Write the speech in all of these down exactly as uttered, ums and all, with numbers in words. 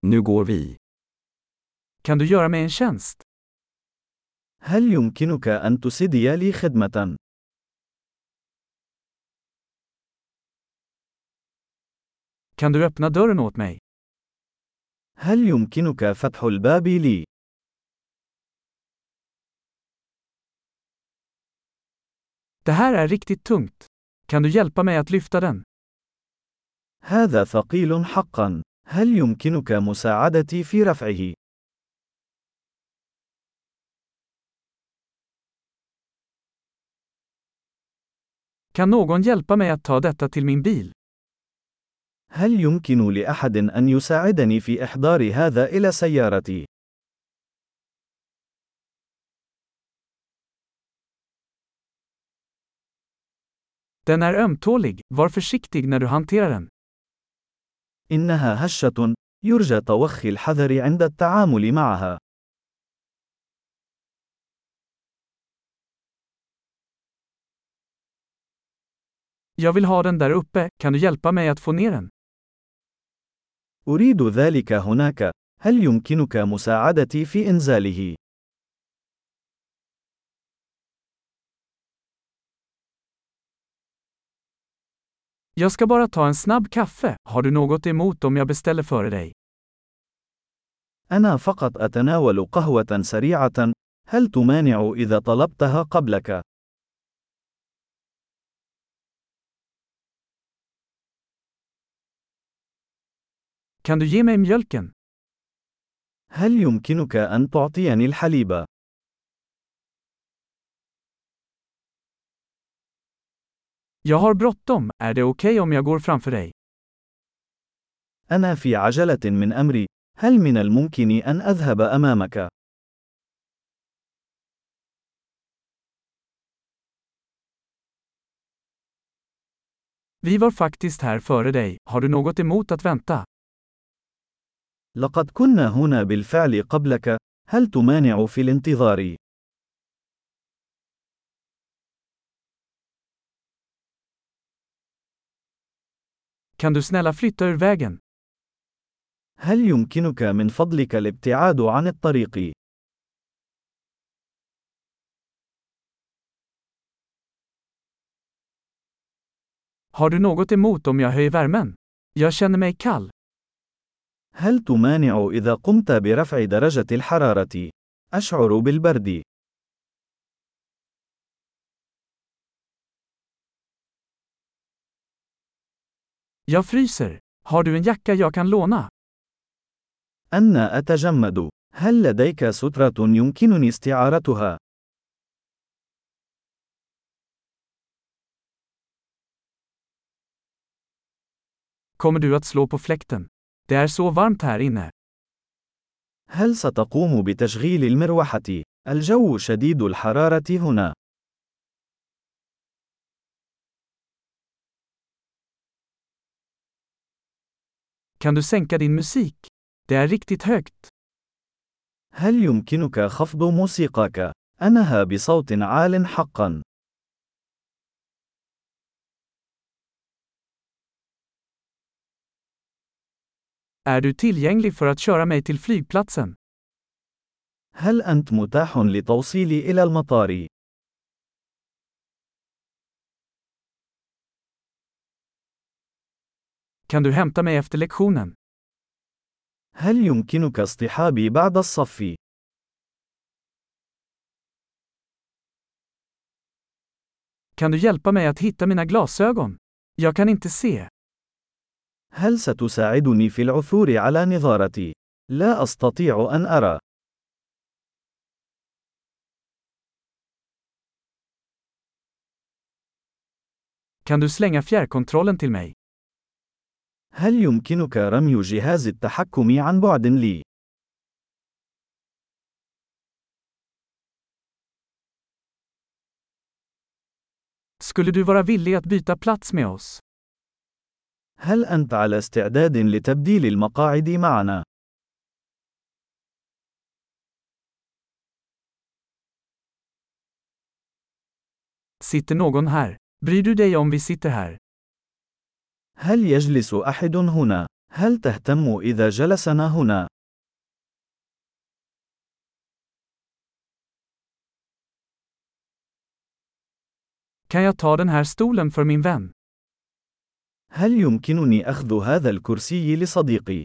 Nu går vi. Kan du göra mig en tjänst? هل يمكنك أن تسدي لي خدمة؟ Kan du öppna dörren åt mig? هل يمكنك فتح الباب لي؟ Det här är riktigt tungt. Kan du hjälpa mig att lyfta den? هذا ثقيل حقا. هل يمكنك مساعدتي في رفعه؟ Kan någon hjälpa mig att ta detta till min bil? هل يمكن لأحد أن يساعدني في إحضار هذا إلى سيارتي؟ Den är ömtålig, var försiktig när du hanterar den. إنها هشة. يرجى توخي الحذر عند التعامل معها. Jag vill ha den där uppe, kan du hjälpa mig att få ner den? أريد ذلك هناك. هل يمكنك مساعدتي في إنزاله؟ Jag ska bara ta en snabb kaffe, har du något emot om jag beställer före dig? أنا فقط أتناول قهوة سريعة. هل تمانع إذا طلبتها قبلك؟ Kan du ge mig mjölken? هل يمكنك أن تعطيني الحليب؟ Jag har bråttom, är det okej om jag går framför dig? أنا في عجلة من أمري. هل من الممكن أن أذهب أمامك؟ Vi var faktiskt här före dig, har du något emot att vänta? لقد كنا هنا بالفعل قبلك. هل تمانع في الانتظار؟ Kan du snälla flytta ur vägen? هل يمكنك من فضلك الابتعاد عن الطريق؟ Har du något emot om jag höjer värmen? Jag känner mig kall. هل تمانع إذا قمت برفع درجة الحرارة؟ أشعر بالبرد. Jag fryser. Har du en jacka jag kan låna? أنا أتجمد. هل لديك سترة يمكنني استعارتها؟ Kommer du att slå på fläkten? Det är så varmt här inne. هل ستقوم بتشغيل المروحة؟ الجو شديد الحرارة هنا. Kan du sänka din musik? Det är riktigt högt. هل يمكنك خفض موسيقاك؟ أنها بصوت عال حقا. Är du tillgänglig för att köra mig till flygplatsen? هل أنت متاح لتوصيلي إلى المطار؟ Kan du hämta mig efter lektionen? هل يمكنك اصطحابي بعد الصف؟ Kan du hjälpa mig att hitta mina glasögon? Jag kan inte se. هل ستساعدني في العثور على نظارتي؟ لا أستطيع أن أرى. Kan du slänga fjärrkontrollen till mig? هل يمكنك رمي جهاز التحكم عن بعد لي؟ Skulle du vara villig att byta plats med oss? هل أنت على استعداد لتبديل المقاعد معنا؟ Sitter någon här? Bryr du dig om vi sitter här? هل يجلس أحد هنا؟ هل تهتم إذا جلسنا هنا؟ Kan jag ta den här stolen för min vän? هل يمكنني أخذ هذا الكرسي لصديقي؟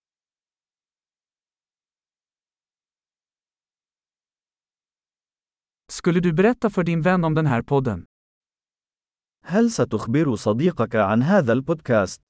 Skulle du berätta för din vän om den här podden? هل ستخبر صديقك عن هذا البودكاست؟